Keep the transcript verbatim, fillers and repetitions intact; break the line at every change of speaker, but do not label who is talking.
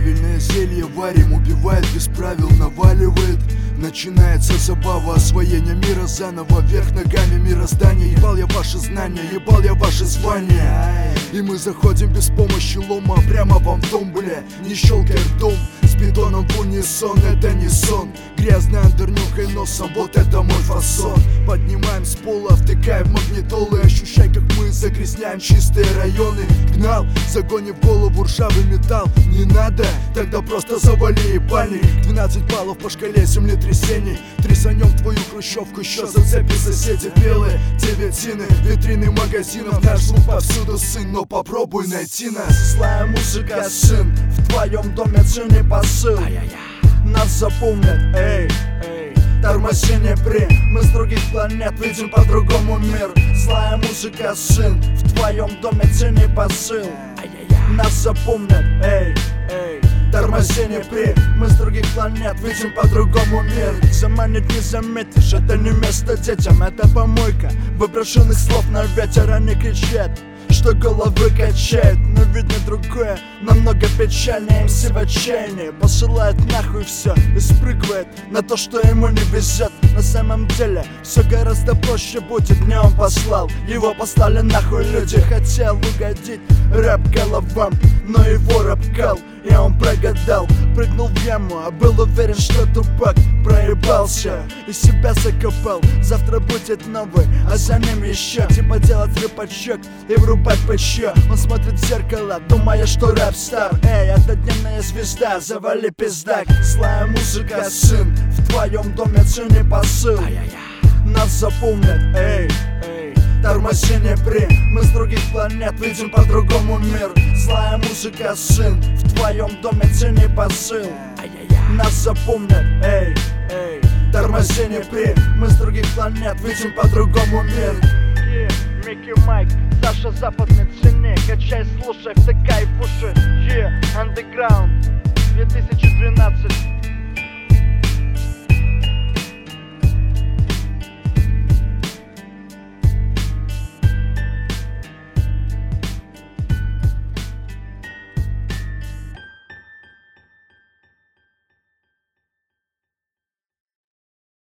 Правильное зелье варим, убивает, без правил наваливает. Начинается забава освоения мира заново, вверх ногами мироздания. Ебал я ваши знания, ебал я ваши звания. И мы заходим без помощи лома прямо вам в дом, бля. Не щелкай ртом, с бетоном в унисон, это не сон. Грязный андер, нюхай носом, вот это мой фасон. Поднимаем с пола, втыкай в магнитолы. Ощущай, как мы загрязняем чистые районы. Гнал, загони в голову ржавый металл. Не надо, тогда просто завали ебальник. Двенадцать баллов по шкале землетрясений. Трясанем твою хрущевку, еще зацепи соседи. Белые девятины, витрины магазинов. Наш звук повсюду, сын, но попробуй найти нас.
Злая музыка, сын, в твоем доме ценный посыл. Нас запомнят, эй, эй. Тормозение при, мы с других планет видим по-другому мир. Злая музыка, сын, в твоем доме ценный посыл. Нас запомнят, эй, эй. Тормозение при, мы с других планет видим по-другому мир. Заманит не заметишь, это не место детям, это помойка выброшенных слов на ветер. Они кричат, что головы качают, но видно другое, намного печальнее. МС в отчаянии посылает нахуй все и спрыгивает на то, что ему не везет. На самом деле все гораздо проще будет. Не он послал, его послали нахуй люди. Хотел угодить рэп головам, но его рэп кал, и он прогадал. Прыгнул в яму, а был уверен, что тупак проебался и себя закопал. Завтра будет новый, а за ним еще. Типа делать рыбачок и врубать ПЧ. Он смотрит в зеркало, думая, что рэп стар. Эй, это дневная звезда, завали пиздак. Злая музыка, сын, в твоем доме ценный посыл. Нас запомнят, эй, эй. Тормозение при, мы с других планет видим по-другому мир. Злая музыка, сын, в твоем доме ценный посыл. Нас запомнят, эй, эй. Тормозение при, мы с других планет видим по-другому мир. Yeah, Микки Майк, Саша западной цене. Качай, слушай, втыкай в уши. Yeah, Underground две тысячи двенадцать.